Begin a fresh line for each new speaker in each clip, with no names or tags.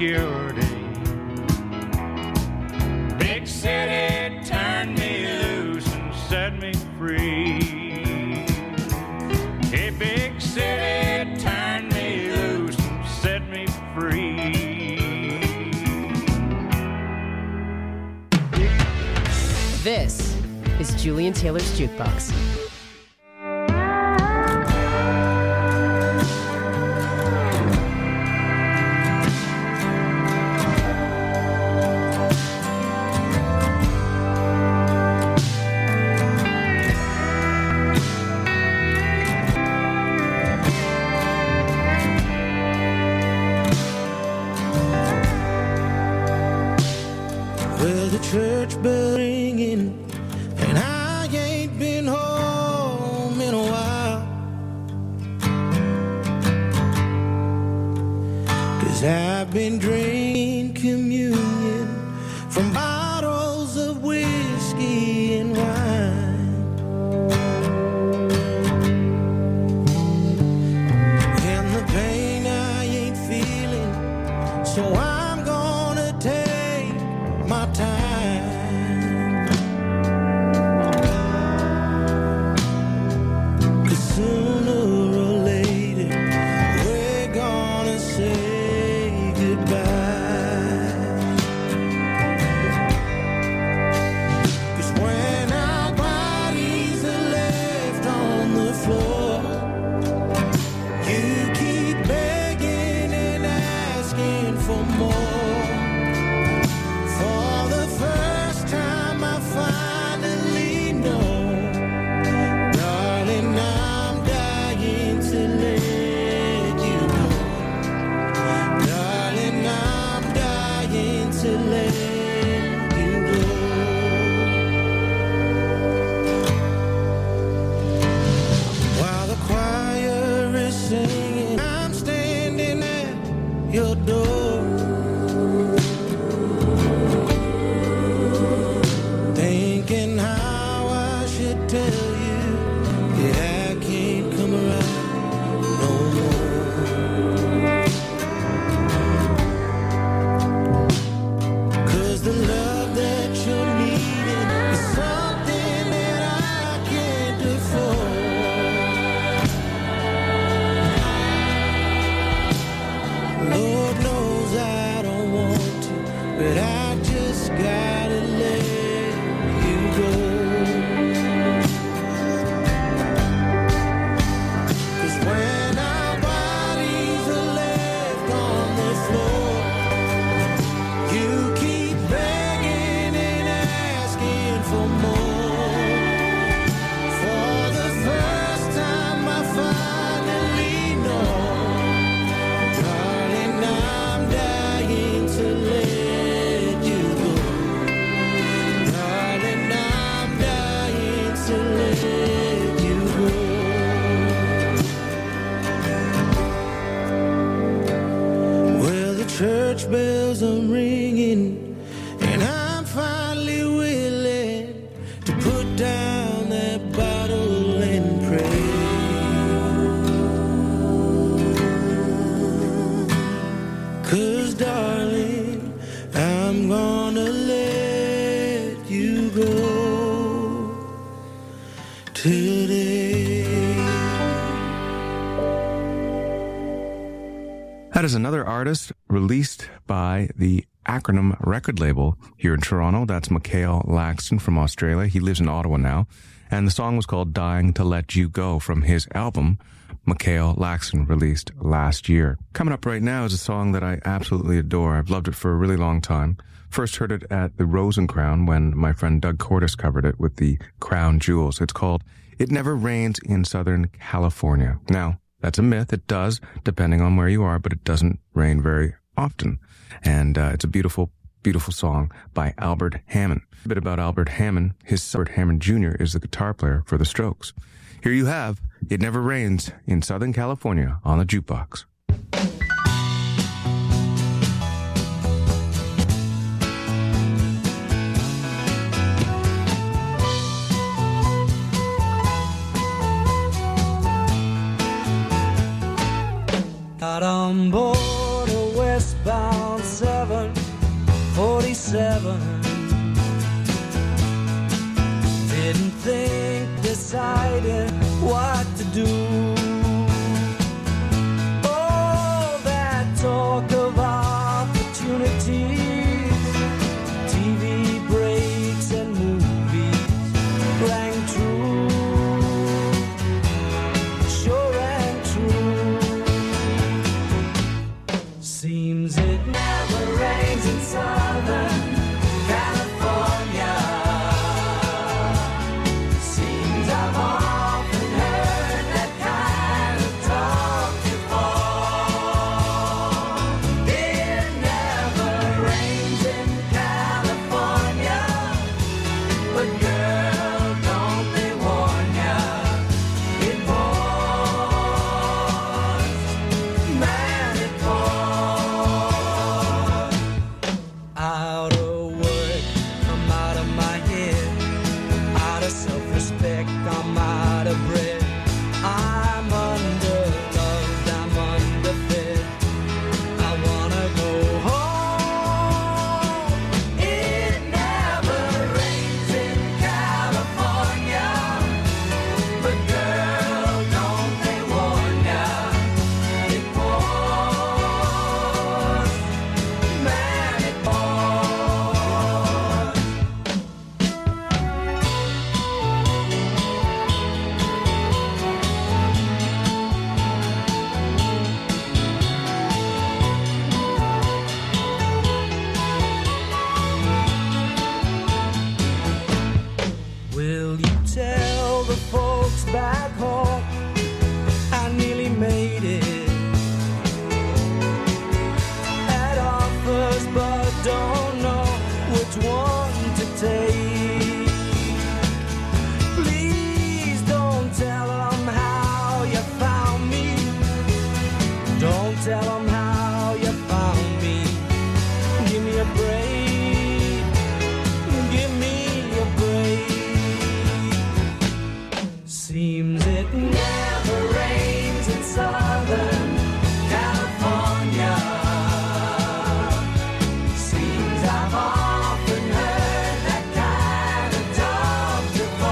security. Big city turned me loose and set me free. Hey, big city turned me loose and set me free.
This is Julian Taylor's Jukebox.
Well, the church bell ringing, and I ain't been home in a while. 'Cause I've been drinking communion from bottles of whiskey and wine. And the pain I ain't feeling, so I'm gonna take my time. 'Cause sooner or later we're gonna say goodbye. 'Cause when our bodies are left on the floor, you keep begging and asking for more. For the first time I finally know, darling, I'm dying to let you go. Darling, I'm dying to let you go. While the choir is singing, I'm standing at your door, thinking how I should tell you that I can't come around no more. 'Cause the love that you're needing is something that I can't afford. Lord knows I don't want to, but I just gotta let you go. 'Cause when our bodies are left on the floor, you keep begging and asking for more. For the first time I finally know, darling, I'm dying to let you go. Darling, I'm dying to let you go. Well, the church bells are ringing, and I'm finally willing to put down that bottle and pray. 'Cause darling, I'm gonna let you go today.
That is another artist released by the Acronym record label here in Toronto. That's Mikhail Laxton from Australia. He lives in Ottawa now. And the song was called Dying to Let You Go from his album, Mikhail Laxton, released last year. Coming up right now is a song that I absolutely adore. I've loved it for a really long time. First heard it at the Rose and Crown when my friend Doug Cordes covered it with the Crown Jewels. It's called It Never Rains in Southern California. Now, that's a myth. It does, depending on where you are, but it doesn't rain very often. And it's a beautiful, beautiful song by Albert Hammond. A bit about Albert Hammond. His son, Albert Hammond Jr., is the guitar player for the Strokes. Here you have It Never Rains in Southern California on the Jukebox.
Got on board a westbound 7. Didn't think, decided what to do. All that talk of opportunities, TV breaks and movies rang true, sure and true. Seems it never rains in Southern California. Seems I've often heard that kind of talk before. It never rains in California, but girl, don't they warn ya? It pours, man, it pours. Out of work, I'm out of my head. Out of self-respect, I'm out of bread. I'm underloved, I'm underfed. I wanna go home. It never rains in California, but girl, don't they warn ya? It pours, man, it pours. Will you tell the folks back home I nearly made it? Had offers but don't know which one to take. Please don't tell them how you found me. Don't tell them how you found me. Give me a break. Give me a break. Seems it never rains in Southern California. Seems I've often heard that kind of talk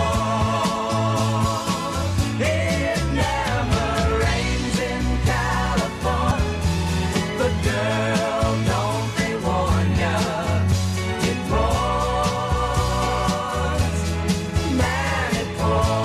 before. It never rains in California, but girl, don't they warn ya? It pours, man, it pours.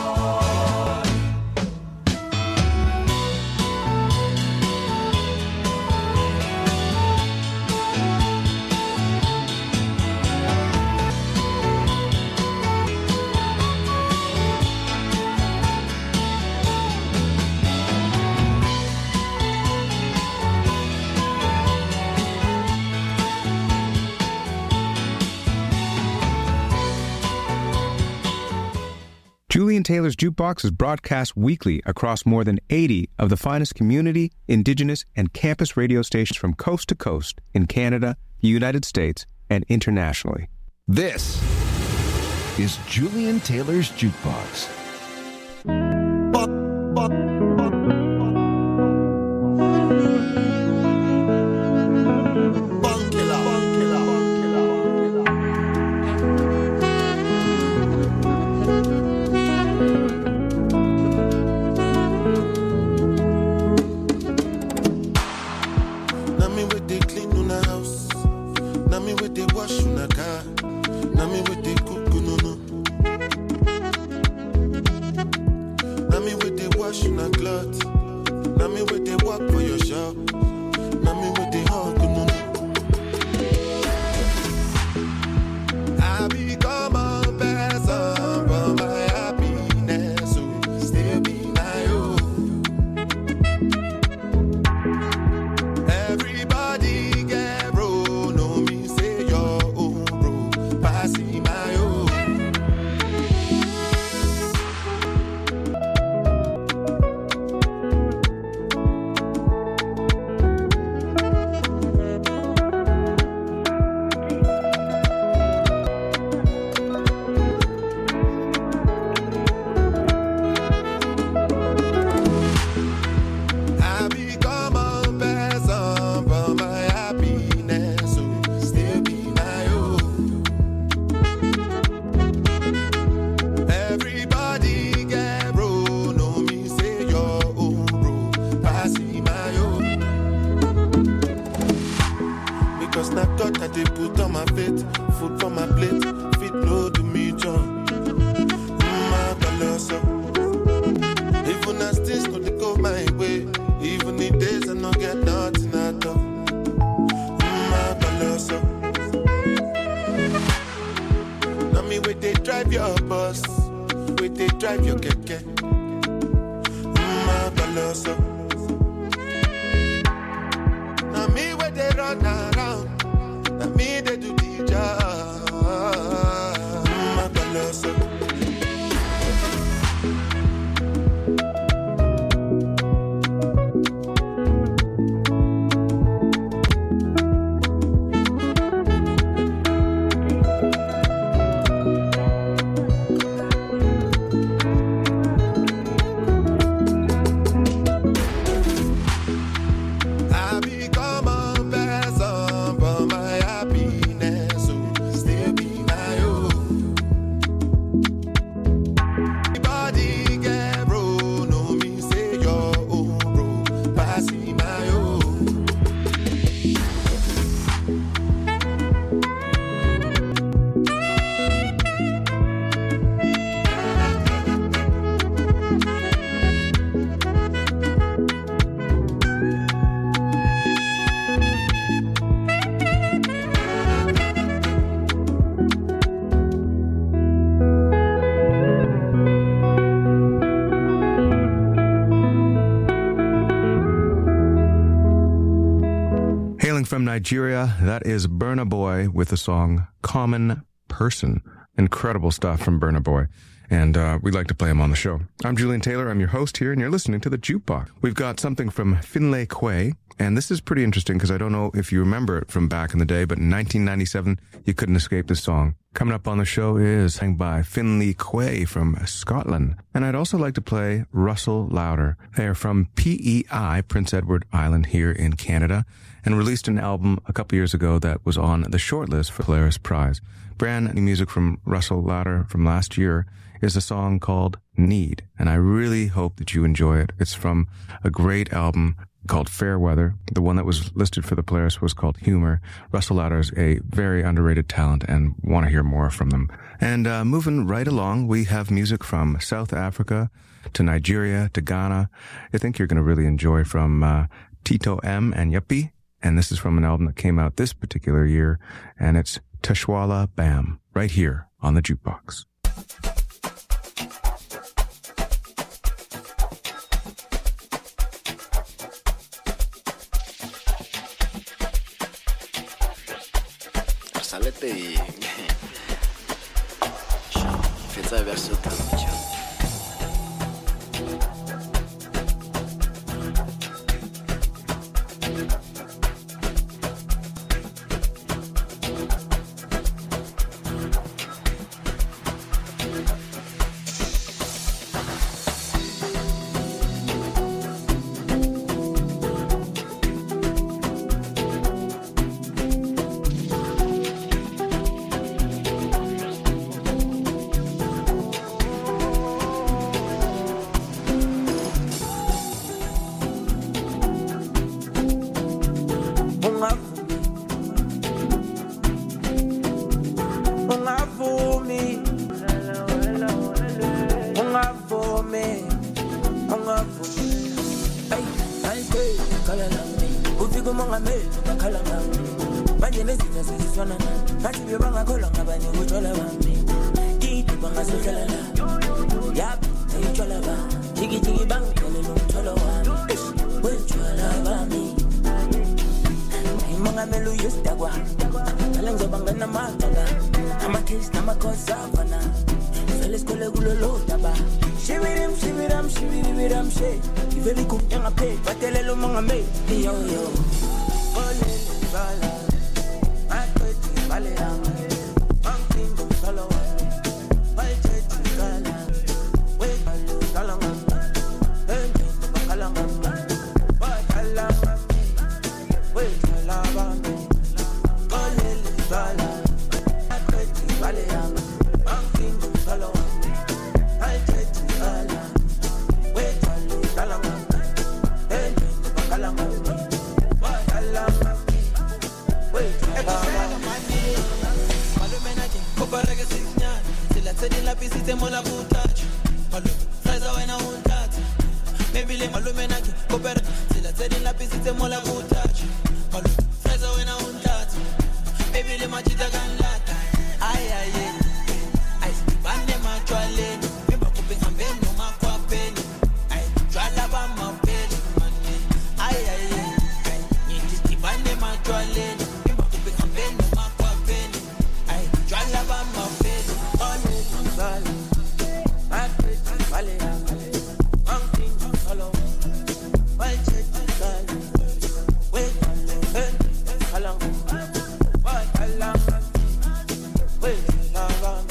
Julian Taylor's Jukebox is broadcast weekly across more than 80 of the finest community, indigenous, and campus radio stations from coast to coast in Canada, the United States, and internationally.
This is Julian Taylor's Jukebox.
Now me with the clean on the house. Now me with the wash on the car. Now me with the cook no no. Now me with the wash on the cloth. Now me with the walk for your shop. Now me with the hug no no. I become a person for my happiness, so still be my own. Everybody get bro, know me say your own bro, passing my own. I become a person for my happiness, so still be my own. plate, fit no do me John. My baloso. Even as things no dey go my way, even the days I no get nothing at all. My baloso. Now me where they drive your bus, where they drive your keke. My baloso. Now me where they run around, now me they do the job. My baloso.
From Nigeria, that is Burna Boy with the song Common Person. Incredible stuff from Burna Boy. And we'd like to play him on the show. I'm Julian Taylor. I'm your host here, and you're listening to The Jukebox. We've got something from Finlay Quay, and this is pretty interesting because I don't know if you remember it from back in the day, but in 1997, you couldn't escape this song. Coming up on the show is sang by Finlay Quay from Scotland. And I'd also like to play Russell Louder. They are from PEI, Prince Edward Island here in Canada, and released an album a couple years ago that was on the shortlist for Polaris Prize. Brand new music from Russell Louder from last year is a song called Need, and I really hope that you enjoy it. It's from a great album called Fairweather. The one that was listed for the Polaris was called Humor. Russell Louder is a very underrated talent and want to hear more from them. And moving right along, we have music from South Africa to Nigeria to Ghana. I think you're going to really enjoy from Tito M and Yuppie. And this is from an album that came out this particular year, and it's Tashwala Bam, right here on The Jukebox.
Salete fetsa verso tanto.
kopara ke signal sila tsedi la pisitse mola go touch malume fraza wena o ntata maybe le malume na ke kopara sila tsedi la pisitse mola go touch malume fraza wena o ntata maybe le majita kan lata ay ay ay bande machwaleni bimba kupe ngambeni noma kwapeni ay jwala ba mapeli mani ay ay ay ngithi bande machwaleni bimba kupe ngambeni noma kwapeni ay jwala ba mapeli one bala aketi vale one thing follow why check bala wait along what along wait along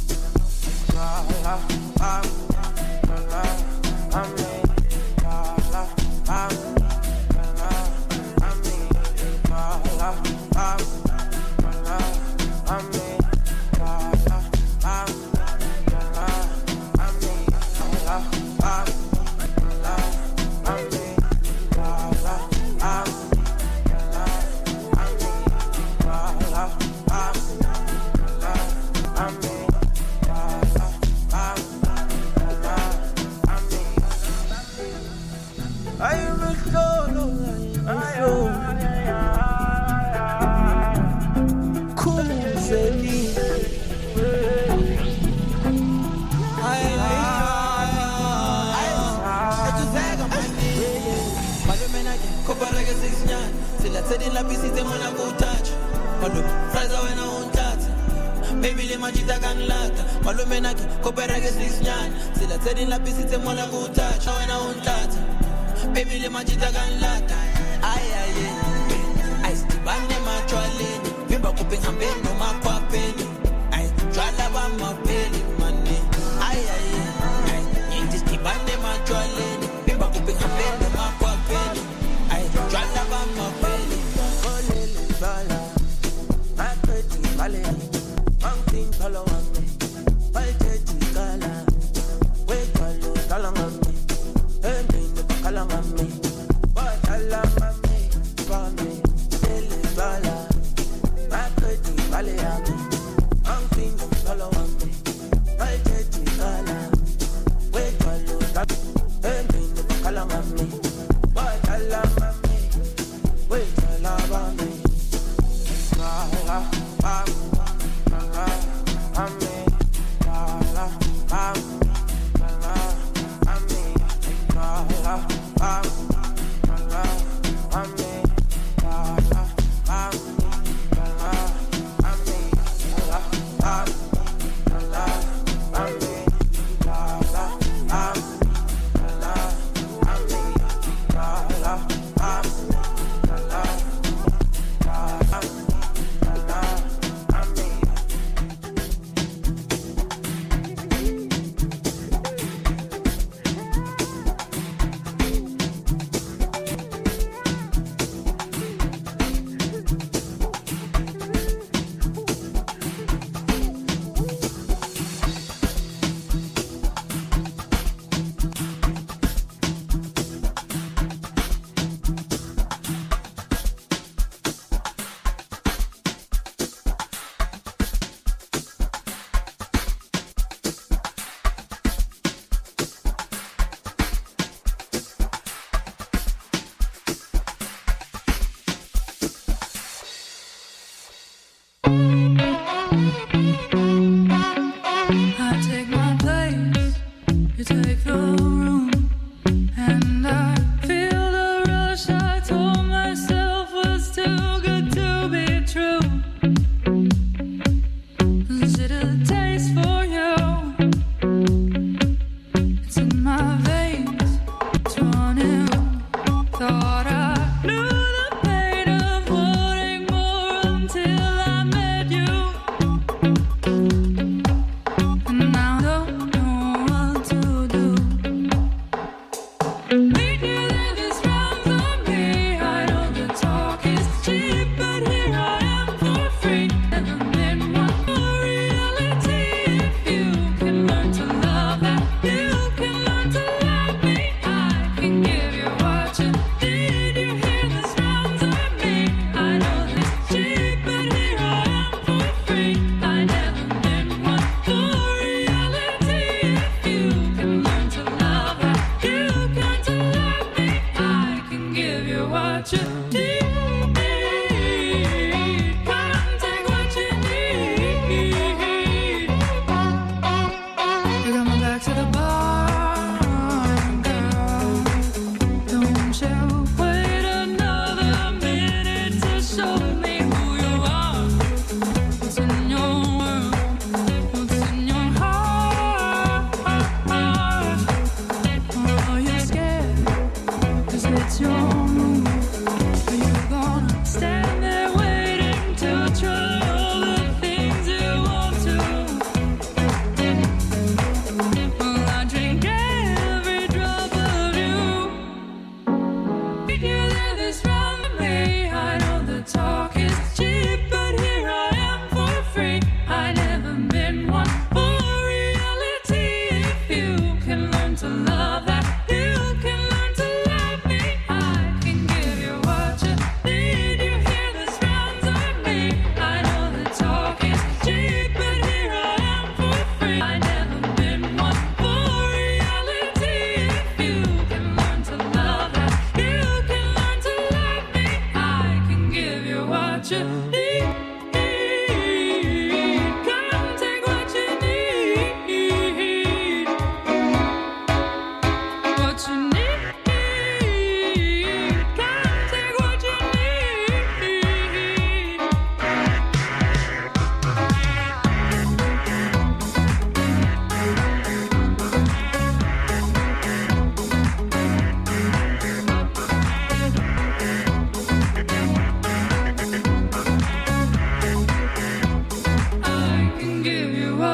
Setting la pisite mona go touch malume fraza wena untata baby le majita kan lata malume nake kopera ke sisnyana sila setting la pisite mona go touch wena untata baby le majita kan lata ay ay ay stibane machwaleni bimba kupe ngambeni noma kwapeni ay jwala ba mapeli mani ay ay ay ngithi stibane machwaleni bimba kupe ngambeni noma kwapeni ay jwala ba mapeli vale, mountain follow me, Valteti Gala, wait follow Talamami, Emin Kalamami, what Alamami, for me, Ele Bala, Makati Vale,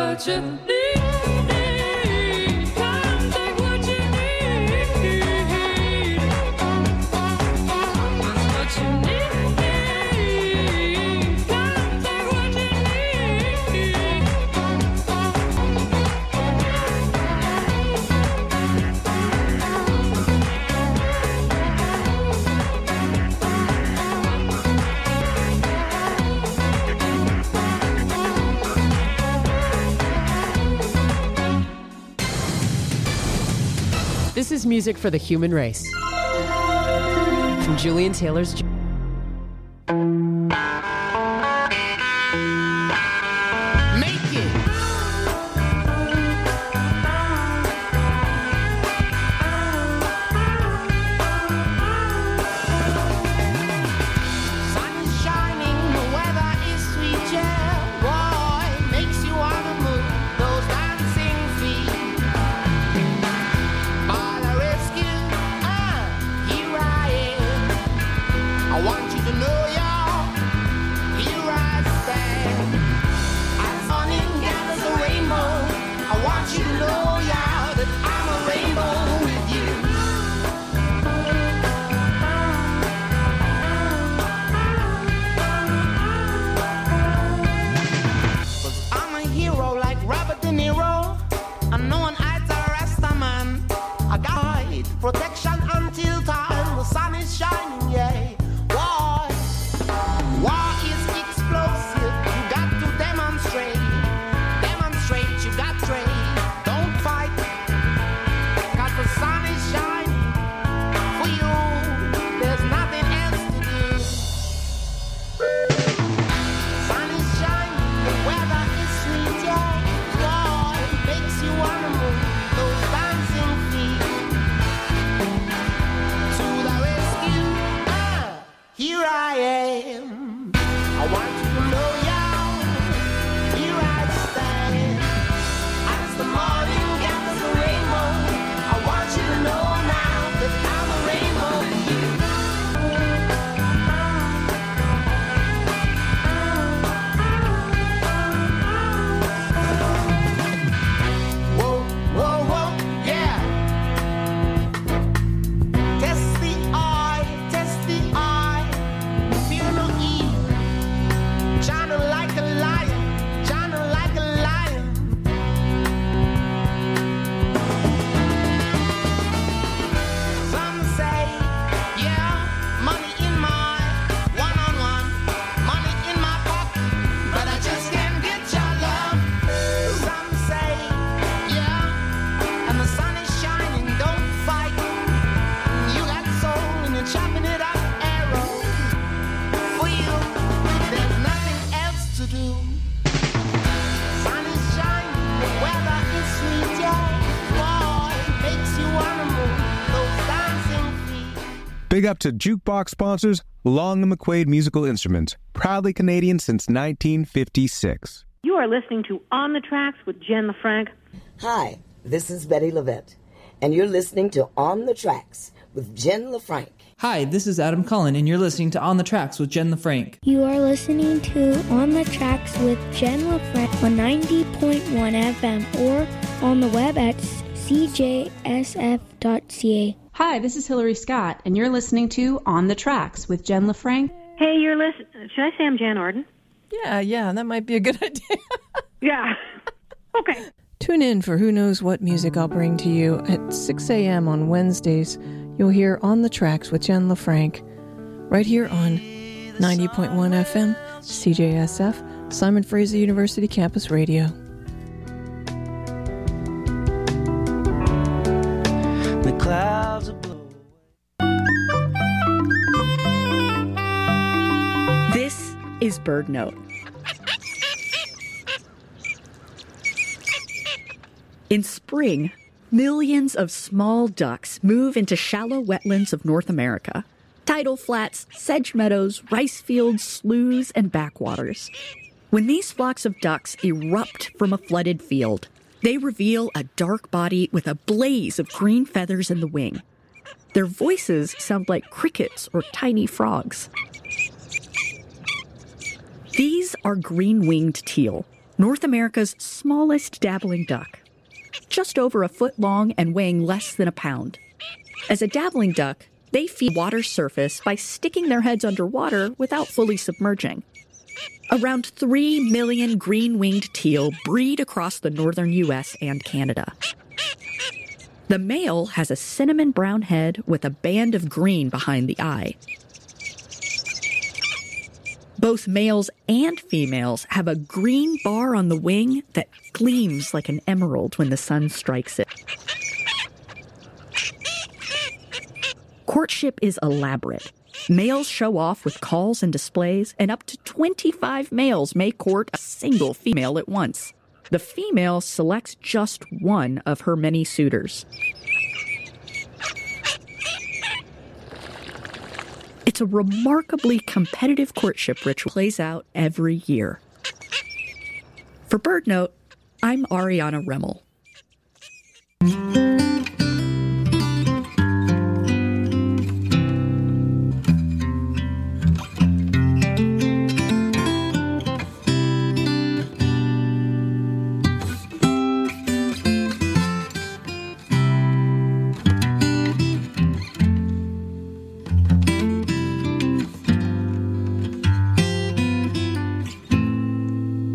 what you need. Come take what you need. That's what you need. Come take what you need.
This is music for the human race. From Julian Taylor's...
Make it. Sun is shining, the weather is sweet, yeah. Boy, makes you wanna move those dancing feet. For the rescue, here I am. I want you to know, y'all, here I stand. As morning gathers a rainbow, I want you to know, y'all, that I'm a rainbow with you. 'Cause I'm a hero like Robert De Niro. I'm known as a Rasta man. I got protection until time. The sun is shining, yeah. War is explosive. You got to demonstrate. Demonstrate, you got trade. Don't fight. 'Cause the sun is shining for you. There's nothing else to do. Sun is shining, the weather is sweet, yeah. Boy, makes you wanna move those dancing feet. To the rescue, here I am. I want you to know, y'all, here I stand. As the morning gathers a rainbow, I want you to know now that I'm a rainbow with you. Whoa, whoa, whoa, yeah. Test the eye, test the eye. Fear no evil. China like a lion, China like a lion. Some say, yeah, money in my one-on-one, money in my pocket, but I just can't get your love. Some say, yeah, and the sun is shining, don't fight. You got soul and you're chopping it up, arrow. For you, there's nothing else to do. Sun is shining, the weather is sweet, yeah. Boy, makes you wanna move those dancing feet.
Big up to Jukebox sponsors Long & McQuaid Musical Instruments, proudly Canadian since 1956.
You are listening to On the Tracks with Jen LaFranc.
Hi, this is Betty Levette, and you're listening to On the Tracks with Jen LaFranc.
Hi, this is Adam Cullen, and you're listening to On the Tracks with Jen LaFranc.
You are listening to On the Tracks with Jen LaFranc on 90.1 FM or on the web at cjsf.ca.
Hi, this is Hillary Scott, and you're listening to On the Tracks with Jen LaFranc.
Hey, you're listening. Should I say I'm Jan Arden?
Yeah, that might be a good idea.
Yeah. Okay.
Tune in for who knows what music I'll bring to you at 6 a.m. on Wednesdays. You'll hear On the Tracks with Jen LaFranc right here on 90.1 FM, CJSF, Simon Fraser University Campus Radio.
The clouds are blue.
This is Bird Note. In spring, millions of small ducks move into shallow wetlands of North America. Tidal flats, sedge meadows, rice fields, sloughs, and backwaters. When these flocks of ducks erupt from a flooded field, they reveal a dark body with a blaze of green feathers in the wing. Their voices sound like crickets or tiny frogs. These are green-winged teal, North America's smallest dabbling duck, just over a foot long and weighing less than a pound. As a dabbling duck, they feed water surface by sticking their heads underwater without fully submerging. Around 3 million green-winged teal breed across the northern U.S. and Canada. The male has a cinnamon brown head with a band of green behind the eye. Both males and females have a green bar on the wing that gleams like an emerald when the sun strikes it. Courtship is elaborate. Males show off with calls and displays, and up to 25 males may court a single female at once. The female selects just one of her many suitors. It's a remarkably competitive courtship ritual plays out every year. For BirdNote, I'm Ariana Remmel.